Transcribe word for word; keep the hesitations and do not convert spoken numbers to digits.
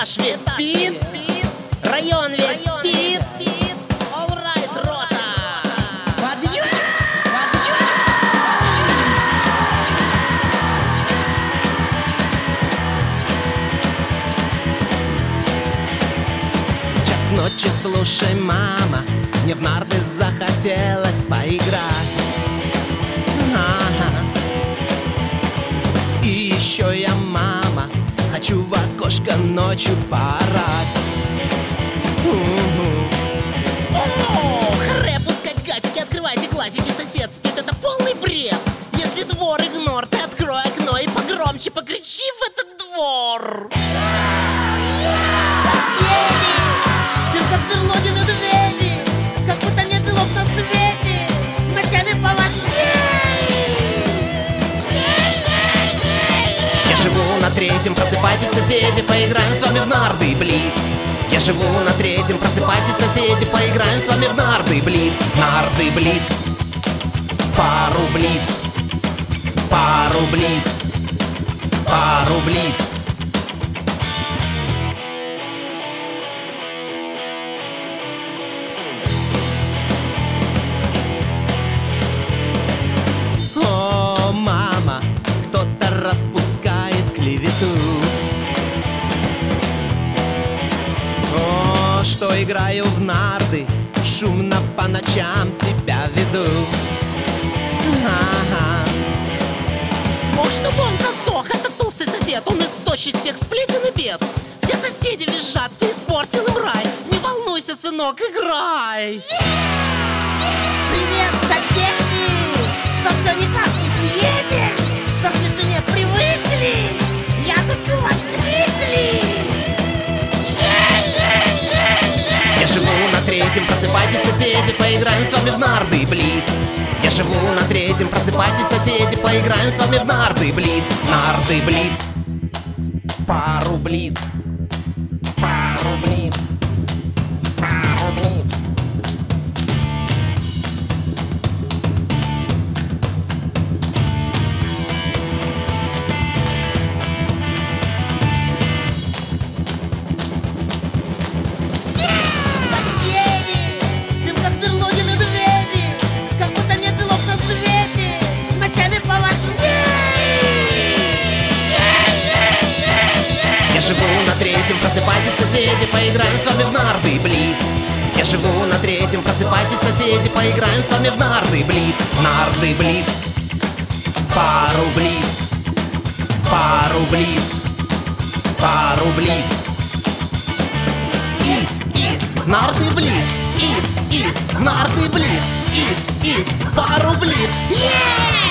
Этаж весь спит, район весь спит. Олрайт, рота! Подъем! Час ночи, слушай, мама, мне в нарды захотелось поиграть. Ага. И еще я, мама, хочу в окошко ночью поорать. Угу. О, хре, пускать газики, открывайте глазики, сосед спит, это полный бред. Если двор игнор, ты открой окно и погромче покричи в этот двор. Соседи, спим как берлоги медведи, как будто нет делов на свете, ночами поважнее. Я живу на третьем, просыпайтесь, соседи, поиграем с вами в нарды и блиц. Я живу на третьем, просыпайтесь, соседи, поиграем с вами в нарды и блиц. Нарды и блиц, пару блиц, пару блиц, пару блиц. О, мама, кто-то распускает клевету. О, что играю в нарды, шумно по ночам себя веду. Ага. Ох, чтобы он засох, этот толстый сосед, он источник всех сплетен и бед. Все соседи визжат, ты испортил им рай. Не волнуйся, сынок, играй. Привет, соседи! Что все никак не съедет? Что к тишине привыкли? Я душу вас крикли! Я живу на третьем, просыпайтесь, соседи, поиграем с вами в нарды и блиц. Я живу на третьем, просыпайтесь, соседи, поиграем с вами в нарды и блиц. Нарды и блиц, пару блиц, пару блиц, пару блиц. Просыпайтесь, соседи, поиграем с вами в нарды и блиц. Я живу на третьем, просыпайтесь, соседи, поиграем с вами в нарды и блиц. Нарды и блиц, пару блиц, пару блиц, пару блиц. Иц, иц, нарды и блиц, иц, иц, нарды и блиц, иц, иц, пару блиц. Yeah!